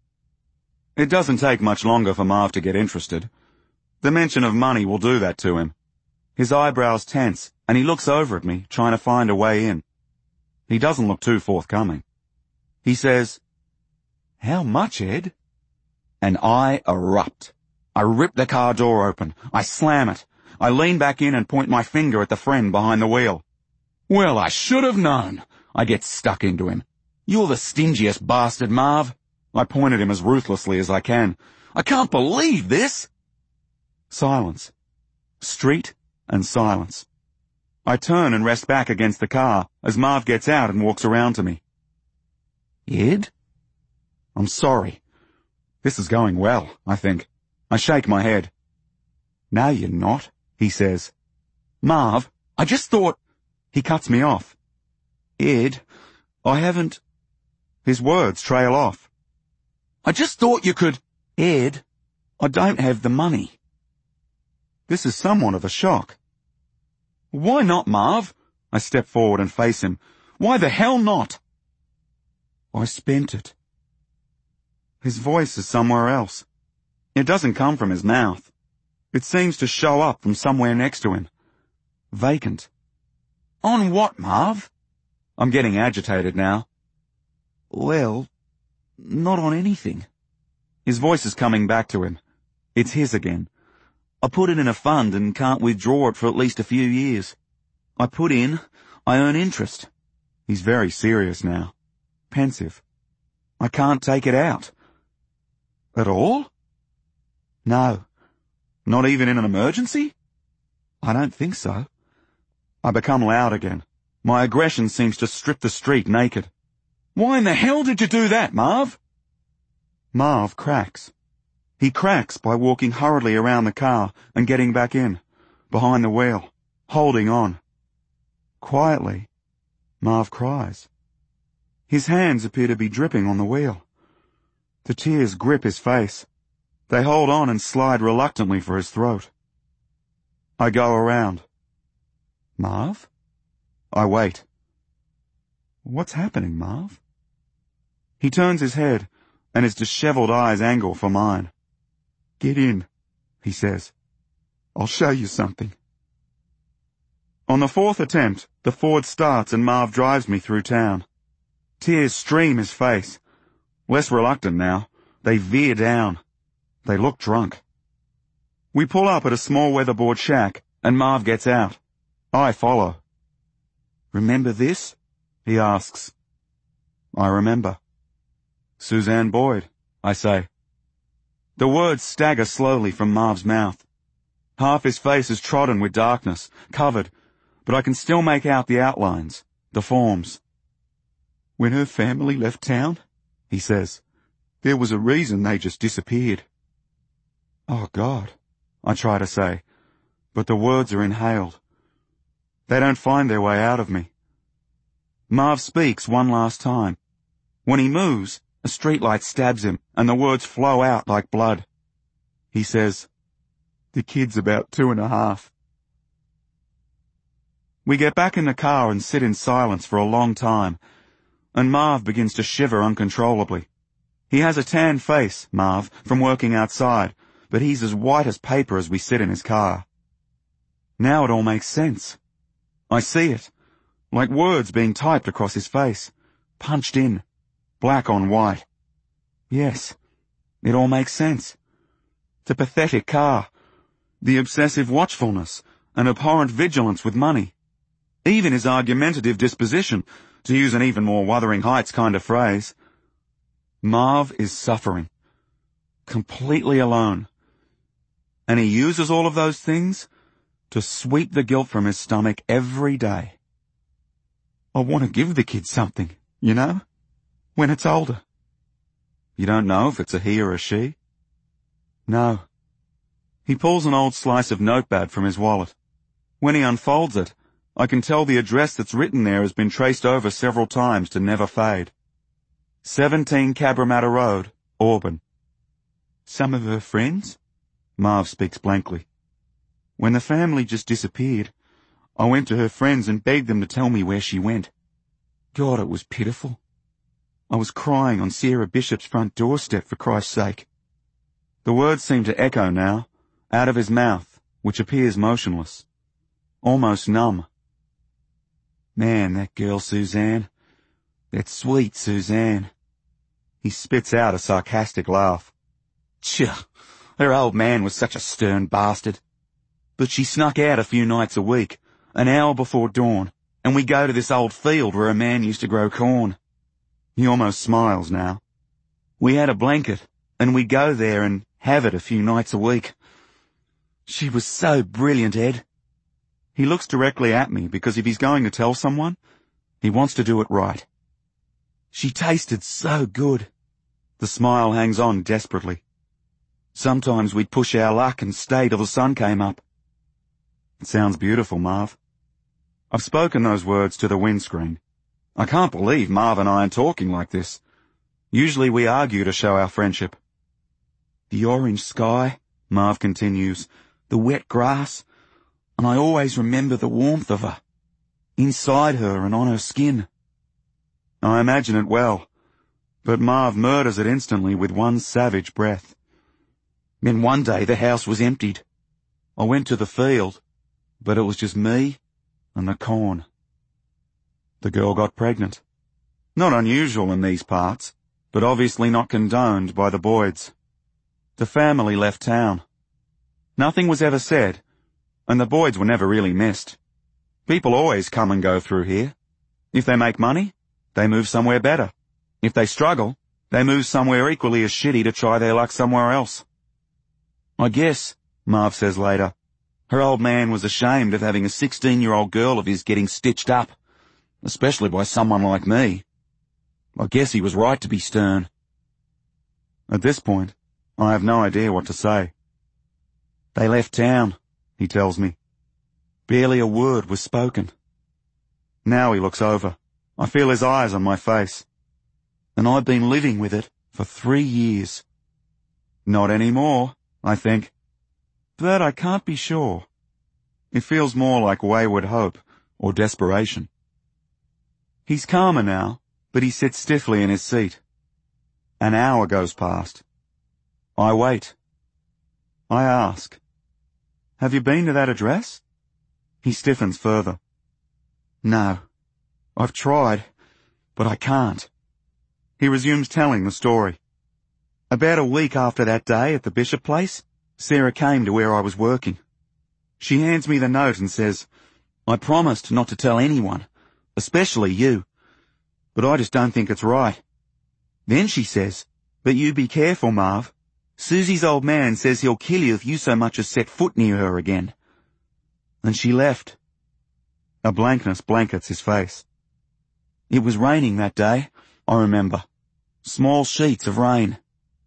It doesn't take much longer for Marv to get interested. The mention of money will do that to him. His eyebrows tense, and he looks over at me, trying to find a way in. He doesn't look too forthcoming. He says, "How much, Ed?" And I erupt. I rip the car door open. I slam it. I lean back in and point my finger at the friend behind the wheel. "Well, I should have known." I get stuck into him. "You're the stingiest bastard, Marv." I point at him as ruthlessly as I can. "I can't believe this." Silence. Street and silence. I turn and rest back against the car as Marv gets out and walks around to me. "Ed?" "I'm sorry. This is going well, I think." I shake my head. "No, you're not," he says. "Marv, I just thought—" He cuts me off. "Ed, I haven't—" His words trail off. "I just thought you could—" "Ed, I don't have the money." This is somewhat of a shock. "Why not, Marv?" I step forward and face him. "Why the hell not?" "I spent it." His voice is somewhere else. It doesn't come from his mouth. It seems to show up from somewhere next to him. Vacant. "On what, Marv?" I'm getting agitated now. "Well, not on anything." His voice is coming back to him. It's his again. "I put it in a fund and can't withdraw it for at least a few years. I put in, I earn interest." He's very serious now. Pensive. "I can't take it out." "At all?" "No." "Not even in an emergency?" "I don't think so." I become loud again. My aggression seems to strip the street naked. "Why in the hell did you do that, Marv?" Marv cracks. He cracks by walking hurriedly around the car and getting back in, behind the wheel, holding on. Quietly, Marv cries. His hands appear to be dripping on the wheel. The tears grip his face. They hold on and slide reluctantly for his throat. I go around. "Marv?" I wait. "What's happening, Marv?" He turns his head, and his disheveled eyes angle for mine. "Get in," he says. "I'll show you something." On the fourth attempt, the Ford starts and Marv drives me through town. Tears stream his face. Less reluctant now. They veer down. They look drunk. We pull up at a small weatherboard shack, and Marv gets out. I follow. "Remember this?" he asks. I remember. "Suzanne Boyd," I say. The words stagger slowly from Marv's mouth. Half his face is trodden with darkness, covered, but I can still make out the outlines, the forms. "When her family left town," he says, "there was a reason they just disappeared." "Oh God," I try to say, but the words are inhaled. They don't find their way out of me. Marv speaks one last time. When he moves, a streetlight stabs him, and the words flow out like blood. He says, "The kid's about 2.5. We get back in the car and sit in silence for a long time, and Marv begins to shiver uncontrollably. He has a tan face, Marv, from working outside, but he's as white as paper as we sit in his car. Now it all makes sense. I see it, like words being typed across his face, punched in, black on white. Yes, it all makes sense. The pathetic car, the obsessive watchfulness and abhorrent vigilance with money, even his argumentative disposition, to use an even more Wuthering Heights kind of phrase. Marv is suffering. completely alone. And he uses all of those things to sweep the guilt from his stomach every day. I want to give the kid something, you know, when it's older. You don't know if it's a he or a she? No. He pulls an old slice of notepad from his wallet. When he unfolds it, I can tell the address that's written there has been traced over several times to never fade. 17 Cabramatta Road, Auburn. Some of her friends? Marv speaks blankly. When the family just disappeared, I went to her friends and begged them to tell me where she went. God, it was pitiful. I was crying on Sierra Bishop's front doorstep, for Christ's sake. The words seem to echo now, out of his mouth, which appears motionless, almost numb. Man, that girl Suzanne. That sweet Suzanne. He spits out a sarcastic laugh. Tch, her old man was such a stern bastard. But she snuck out a few nights a week, an hour before dawn, and we go to this old field where a man used to grow corn. He almost smiles now. We had a blanket, and we'd go there and have it a few nights a week. She was so brilliant, Ed. He looks directly at me because if he's going to tell someone, he wants to do it right. She tasted so good. The smile hangs on desperately. Sometimes we'd push our luck and stay till the sun came up. It sounds beautiful, Marv. I've spoken those words to the windscreen. I can't believe Marv and I are talking like this. Usually we argue to show our friendship. The orange sky, Marv continues, the wet grass, and I always remember the warmth of her, inside her and on her skin. I imagine it well, but Marv murders it instantly with one savage breath. Then one day the house was emptied. I went to the field, but it was just me and the corn. The girl got pregnant. Not unusual in these parts, but obviously not condoned by the Boyds. The family left town. Nothing was ever said, and the Boyds were never really missed. People always come and go through here. If they make money, they move somewhere better. If they struggle, they move somewhere equally as shitty to try their luck somewhere else. I guess, Marv says later, her old man was ashamed of having a 16-year-old girl of his getting stitched up, especially by someone like me. I guess he was right to be stern. At this point, I have no idea what to say. They left town, he tells me. Barely a word was spoken. Now he looks over. I feel his eyes on my face. And I've been living with it for 3 years. Not anymore, I think. But I can't be sure. It feels more like wayward hope or desperation. He's calmer now, but he sits stiffly in his seat. An hour goes past. I wait. I ask, have you been to that address? He stiffens further. No. I've tried, but I can't. He resumes telling the story. About a week after that day at the Bishop place, Sarah came to where I was working. She hands me the note and says, I promised not to tell anyone, especially you, but I just don't think it's right. Then she says, but you be careful, Marv. Susie's old man says he'll kill you if you so much as set foot near her again. And she left. A blankness blankets his face. It was raining that day, I remember. Small sheets of rain.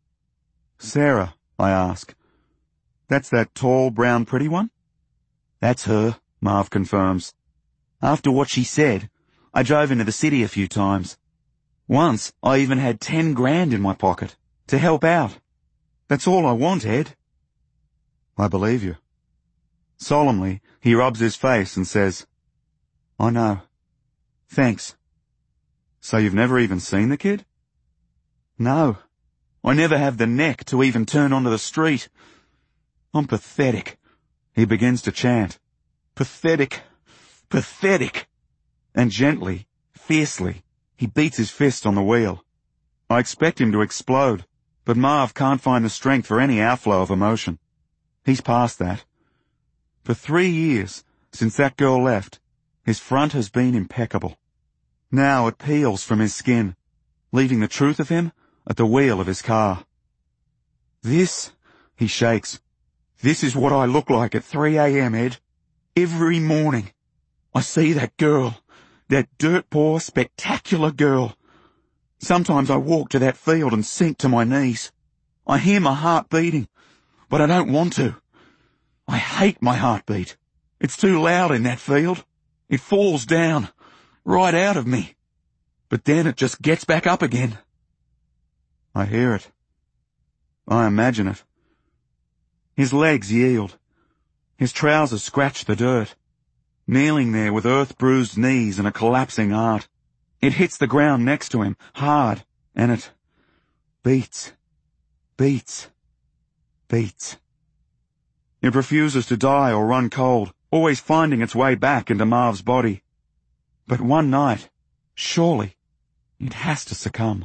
Sarah, I ask. That's that tall, brown, pretty one? That's her, Marv confirms. After what she said, I drove into the city a few times. Once, I even had 10 grand in my pocket, to help out. That's all I want, Ed. I believe you. Solemnly, he rubs his face and says, I know. Thanks. So you've never even seen the kid? No. I never have the neck to even turn onto the street. I'm pathetic. He begins to chant. Pathetic. Pathetic. And gently, fiercely, he beats his fist on the wheel. I expect him to explode, but Marv can't find the strength for any outflow of emotion. He's past that. For 3 years, since that girl left, his front has been impeccable. Now it peels from his skin, leaving the truth of him at the wheel of his car. This, he shakes, this is what I look like at 3 a.m., Ed. Every morning. I see that girl, that dirt-poor, spectacular girl. Sometimes I walk to that field and sink to my knees. I hear my heart beating, but I don't want to. I hate my heartbeat. It's too loud in that field. It falls down, right out of me. But then it just gets back up again. I hear it. I imagine it. His legs yield. His trousers scratch the dirt. Kneeling there with earth-bruised knees and a collapsing heart. It hits the ground next to him, hard, and it beats, beats, beats. It refuses to die or run cold, always finding its way back into Marv's body. But one night, surely, it has to succumb.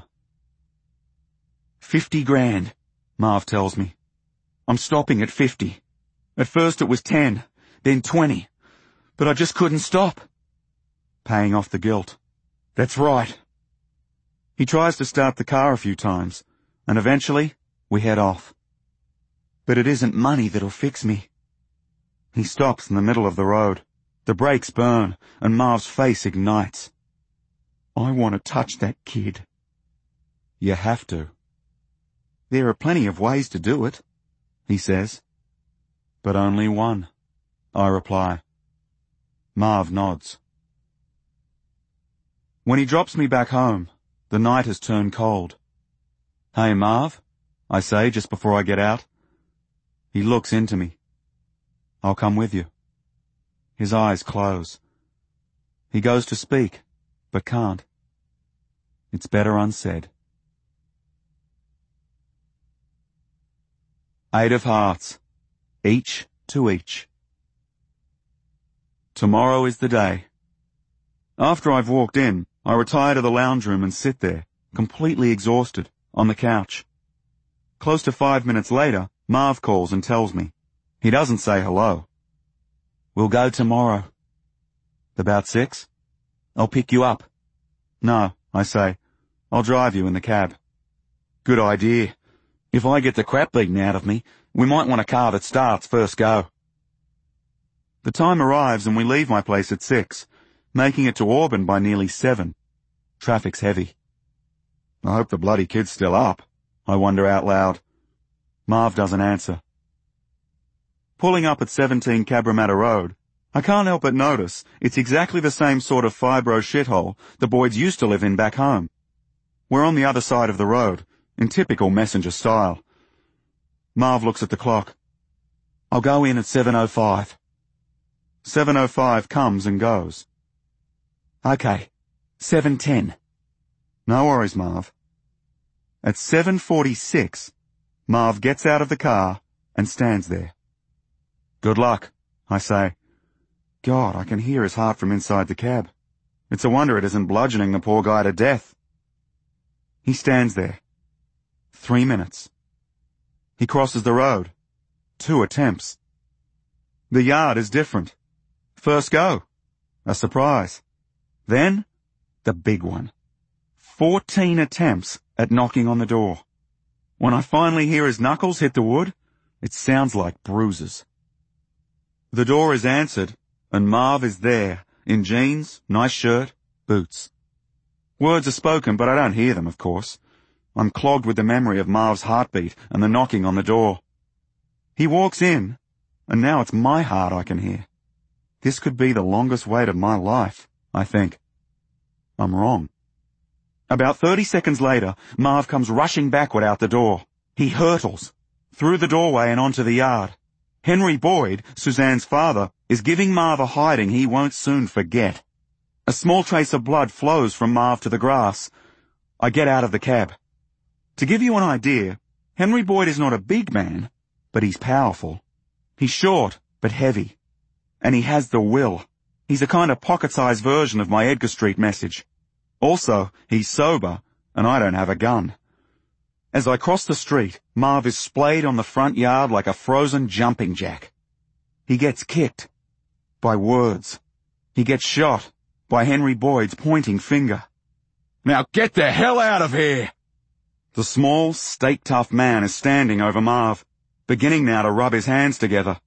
50 grand, Marv tells me. I'm stopping at 50. At first it was 10, then 20. But I just couldn't stop. Paying off the guilt. That's right. He tries to start the car a few times, and eventually we head off. But it isn't money that'll fix me. He stops in the middle of the road. The brakes burn, and Marv's face ignites. I want to touch that kid. You have to. There are plenty of ways to do it, he says. But only one, I reply. Marv nods. When he drops me back home, the night has turned cold. Hey, Marv, I say just before I get out. He looks into me. I'll come with you. His eyes close. He goes to speak, but can't. It's better unsaid. 8 of Hearts, each to each. Tomorrow is the day. After I've walked in, I retire to the lounge room and sit there, completely exhausted, on the couch. Close to 5 minutes later, Marv calls and tells me. He doesn't say hello. We'll go tomorrow. About 6? I'll pick you up. No, I say. I'll drive you in the cab. Good idea. If I get the crap beaten out of me, we might want a car that starts first go. The time arrives and we leave my place at 6, making it to Auburn by nearly 7. Traffic's heavy. I hope the bloody kid's still up, I wonder out loud. Marv doesn't answer. Pulling up at 17 Cabramatta Road, I can't help but notice it's exactly the same sort of fibro shithole the Boyds used to live in back home. We're on the other side of the road, in typical messenger style. Marv looks at the clock. I'll go in at 7:05. 7:05 comes and goes. Okay, 7:10. No worries, Marv. At 7:46, Marv gets out of the car and stands there. Good luck, I say. God, I can hear his heart from inside the cab. It's a wonder it isn't bludgeoning the poor guy to death. He stands there. 3 minutes. He crosses the road. 2 attempts. The yard is different. First go. A surprise. Then, the big one. 14 attempts at knocking on the door. When I finally hear his knuckles hit the wood, it sounds like bruises. The door is answered, and Marv is there, in jeans, nice shirt, boots. Words are spoken, but I don't hear them, of course. I'm clogged with the memory of Marv's heartbeat and the knocking on the door. He walks in, and now it's my heart I can hear. This could be the longest wait of my life, I think. I'm wrong. About 30 seconds later, Marv comes rushing backward out the door. He hurtles, through the doorway and onto the yard. Henry Boyd, Suzanne's father, is giving Marv a hiding he won't soon forget. A small trace of blood flows from Marv to the grass. I get out of the cab. To give you an idea, Henry Boyd is not a big man, but he's powerful. He's short, but heavy. And he has the will. He's a kind of pocket-sized version of my Edgar Street message. Also, he's sober, and I don't have a gun. As I cross the street, Marv is splayed on the front yard like a frozen jumping jack. He gets kicked. By words. He gets shot. By Henry Boyd's pointing finger. Now get the hell out of here! The small, stake-tough man is standing over Marv, beginning now to rub his hands together.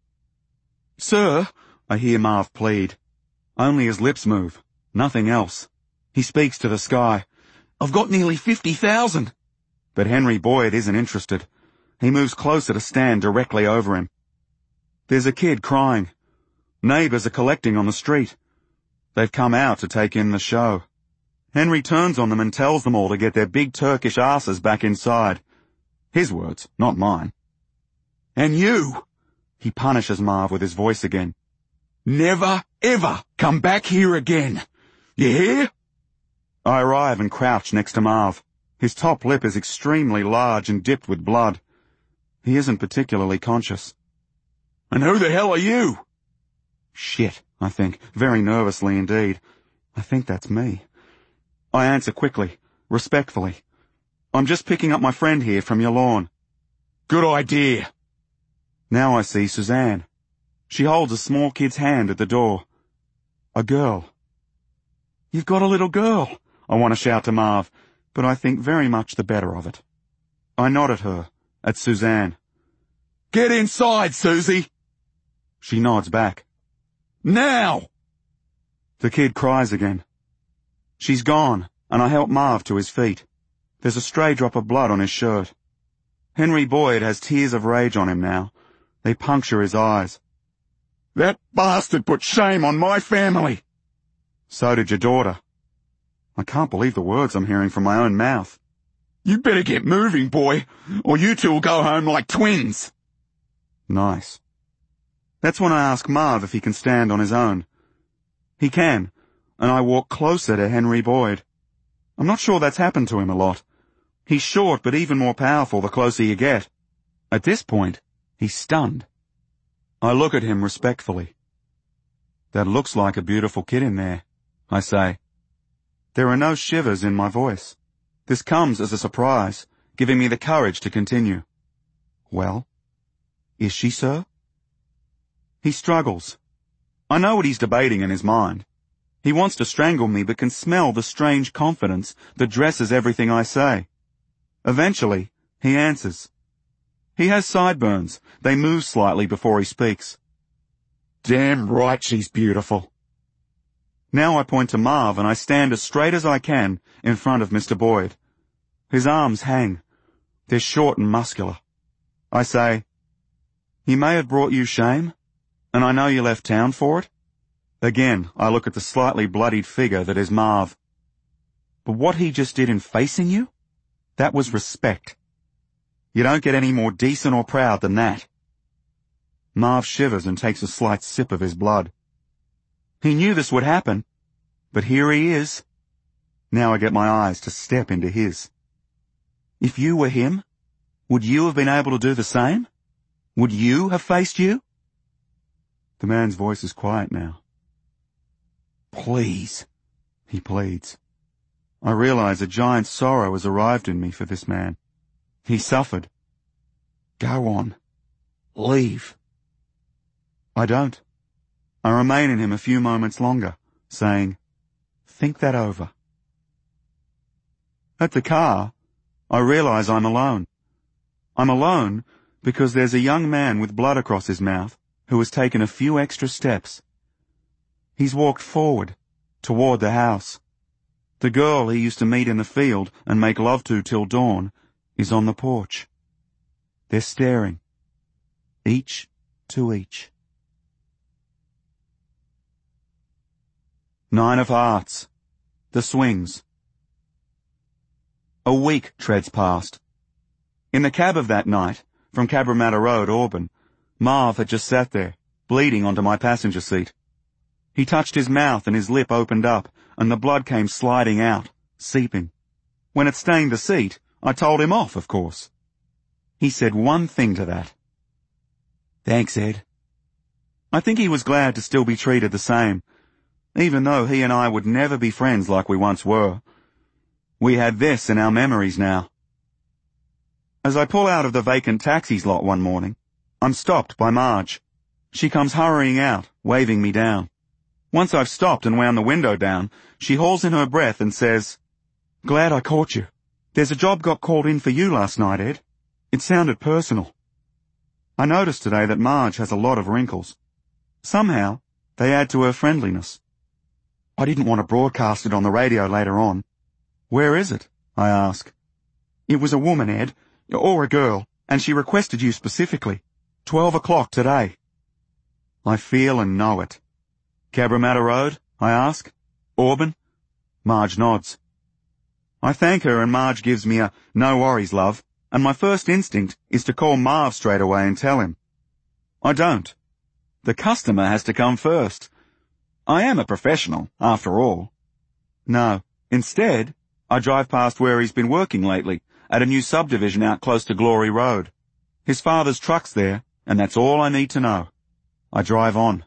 "Sir," I hear Marv plead. Only his lips move, nothing else. He speaks to the sky. "I've got nearly 50,000. But Henry Boyd isn't interested. He moves closer to stand directly over him. There's a kid crying. Neighbours are collecting on the street. They've come out to take in the show. Henry turns on them and tells them all to get their big Turkish asses back inside. His words, not mine. "And you," he punishes Marv with his voice again, "never, ever come back here again. You hear?" I arrive and crouch next to Marv. His top lip is extremely large and dipped with blood. He isn't particularly conscious. "And who the hell are you?" Shit, I think, very nervously indeed. I think that's me. I answer quickly, respectfully. "I'm just picking up my friend here from your lawn." "Good idea." Now I see Suzanne. She holds a small kid's hand at the door. A girl. "You've got a little girl," I want to shout to Marv, but I think very much the better of it. I nod at her, at Suzanne. "Get inside, Susie." She nods back. "Now!" The kid cries again. She's gone, and I help Marv to his feet. There's a stray drop of blood on his shirt. Henry Boyd has tears of rage on him now. They puncture his eyes. "That bastard put shame on my family." "So did your daughter." I can't believe the words I'm hearing from my own mouth. "You better get moving, boy, or you two will go home like twins." Nice. That's when I ask Marv if he can stand on his own. He can, and I walk closer to Henry Boyd. I'm not sure that's happened to him a lot. He's short but even more powerful the closer you get. At this point, he's stunned. I look at him respectfully. "That looks like a beautiful kid in there," I say. There are no shivers in my voice. This comes as a surprise, giving me the courage to continue. "Well, is she, sir?" He struggles. I know what he's debating in his mind. He wants to strangle me but can smell the strange confidence that dresses everything I say. Eventually, he answers. He has sideburns. They move slightly before he speaks. "Damn right she's beautiful." Now I point to Marv and I stand as straight as I can in front of Mr. Boyd. His arms hang. They're short and muscular. I say, "He may have brought you shame, and I know you left town for it." Again, I look at the slightly bloodied figure that is Marv. But what he just did in facing you, that was respect. You don't get any more decent or proud than that. Marv shivers and takes a slight sip of his blood. He knew this would happen, but here he is. Now I get my eyes to step into his. If you were him, would you have been able to do the same? Would you have faced you? The man's voice is quiet now. "Please," he pleads. I realize a giant sorrow has arrived in me for this man. He suffered. "Go on. Leave." I don't. I remain in him a few moments longer, saying, "Think that over." At the car, I realize I'm alone. I'm alone because there's a young man with blood across his mouth who has taken a few extra steps. He's walked forward, toward the house. The girl he used to meet in the field and make love to till dawn is on the porch. They're staring, each to each. 9 of Hearts. The Swings. A week treads past. In the cab of that night, from Cabramatta Road, Auburn, Marv had just sat there, bleeding onto my passenger seat. He touched his mouth and his lip opened up, and the blood came sliding out, seeping. When it stained the seat, I told him off, of course. He said one thing to that. "Thanks, Ed." I think he was glad to still be treated the same, even though he and I would never be friends like we once were. We had this in our memories now. As I pull out of the vacant taxis lot one morning, I'm stopped by Marge. She comes hurrying out, waving me down. Once I've stopped and wound the window down, she hauls in her breath and says, "Glad I caught you. There's a job got called in for you last night, Ed. It sounded personal. I noticed today that Marge has a lot of wrinkles. Somehow, they add to her friendliness. I didn't want to broadcast it on the radio later on. Where is it? I ask. It was a woman, Ed, or a girl, and she requested you specifically. 12 o'clock today. I feel and know it. Cabramatta Road? I ask. Auburn? Marge nods. I thank her and Marge gives me a no worries, love, and my first instinct is to call Marv straight away and tell him. I don't. The customer has to come first. I am a professional, after all. No, instead, I drive past where he's been working lately, at a new subdivision out close to Glory Road. His father's truck's there, and that's all I need to know. I drive on.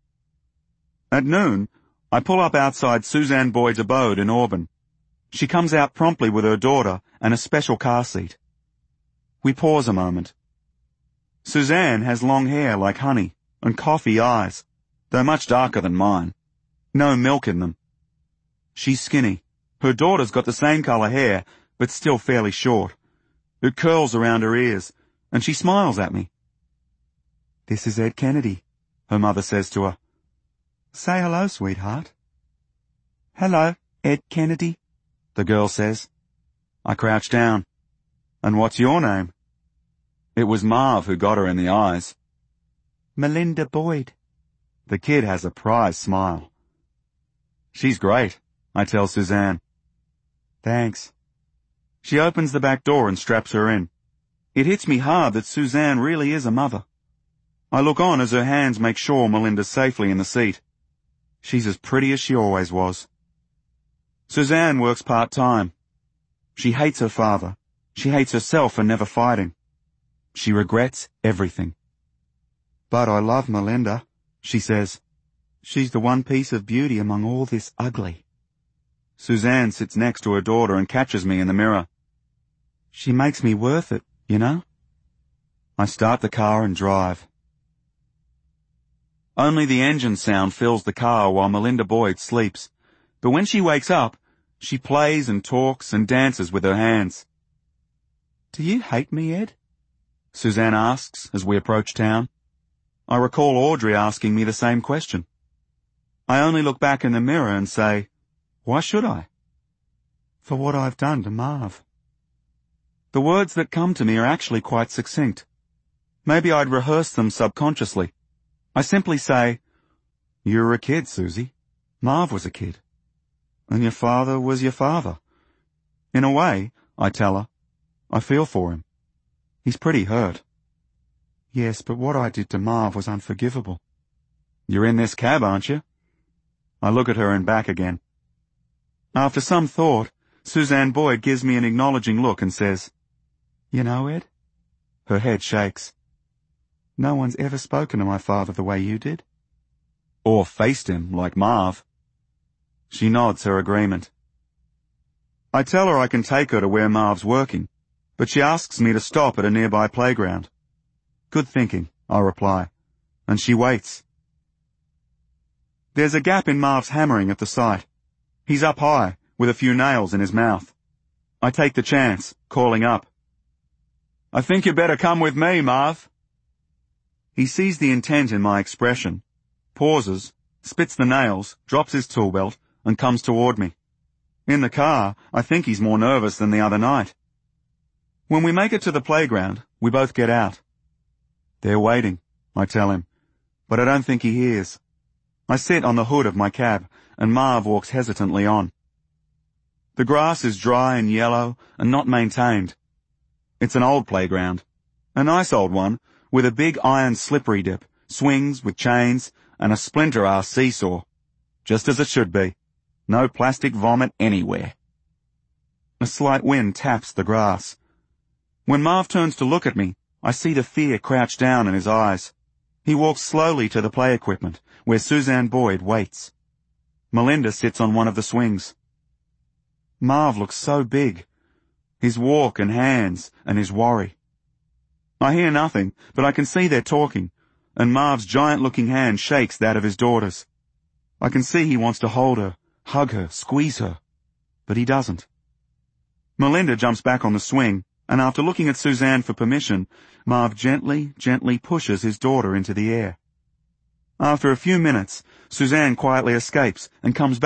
At noon, I pull up outside Suzanne Boyd's abode in Auburn. She comes out promptly with her daughter and a special car seat. We pause a moment. Suzanne has long hair like honey and coffee eyes, though much darker than mine. No milk in them. She's skinny. Her daughter's got the same colour hair, but still fairly short. It curls around her ears, and she smiles at me. This is Ed Kennedy, her mother says to her. Say hello, sweetheart. Hello, Ed Kennedy, the girl says. I crouch down. And what's your name? It was Marv who got her in the eyes. Melinda Boyd. The kid has a prize smile. She's great, I tell Suzanne. Thanks. She opens the back door and straps her in. It hits me hard that Suzanne really is a mother. I look on as her hands make sure Melinda's safely in the seat. She's as pretty as she always was. Suzanne works part-time. She hates her father. She hates herself for never fighting. She regrets everything. But I love Melinda, she says. She's the one piece of beauty among all this ugly. Suzanne sits next to her daughter and catches me in the mirror. She makes me worth it, you know? I start the car and drive. Only the engine sound fills the car while Melinda Boyd sleeps, but when she wakes up, she plays and talks and dances with her hands. Do you hate me, Ed? Suzanne asks as we approach town. I recall Audrey asking me the same question. I only look back in the mirror and say, why should I? For what I've done to Marv. The words that come to me are actually quite succinct. Maybe I'd rehearsed them subconsciously. I simply say, you were a kid, Susie. Marv was a kid. And your father was your father. In a way, I tell her, I feel for him. He's pretty hurt. Yes, but what I did to Marv was unforgivable. You're in this cab, aren't you? I look at her and back again. After some thought, Suzanne Boyd gives me an acknowledging look and says, you know, Ed? Her head shakes. No one's ever spoken to my father the way you did. Or faced him like Marv. She nods her agreement. I tell her I can take her to where Marv's working, but she asks me to stop at a nearby playground. Good thinking, I reply, and she waits. There's a gap in Marv's hammering at the site. He's up high, with a few nails in his mouth. I take the chance, calling up. I think you better come with me, Marv. He sees the intent in my expression, pauses, spits the nails, drops his tool belt, and comes toward me. In the car, I think he's more nervous than the other night. When we make it to the playground, we both get out. They're waiting, I tell him, but I don't think he hears. I sit on the hood of my cab, and Marv walks hesitantly on. The grass is dry and yellow and not maintained. It's an old playground, a nice old one, with a big iron slippery dip, swings with chains, and a splinter-ass seesaw. Just as it should be. No plastic vomit anywhere. A slight wind taps the grass. When Marv turns to look at me, I see the fear crouch down in his eyes. He walks slowly to the play equipment, where Suzanne Boyd waits. Melinda sits on one of the swings. Marv looks so big. His walk and hands and his worry. I hear nothing, but I can see they're talking, and Marv's giant-looking hand shakes that of his daughter's. I can see he wants to hold her, hug her, squeeze her, but he doesn't. Melinda jumps back on the swing, and after looking at Suzanne for permission, Marv gently pushes his daughter into the air. After a few minutes, Suzanne quietly escapes and comes back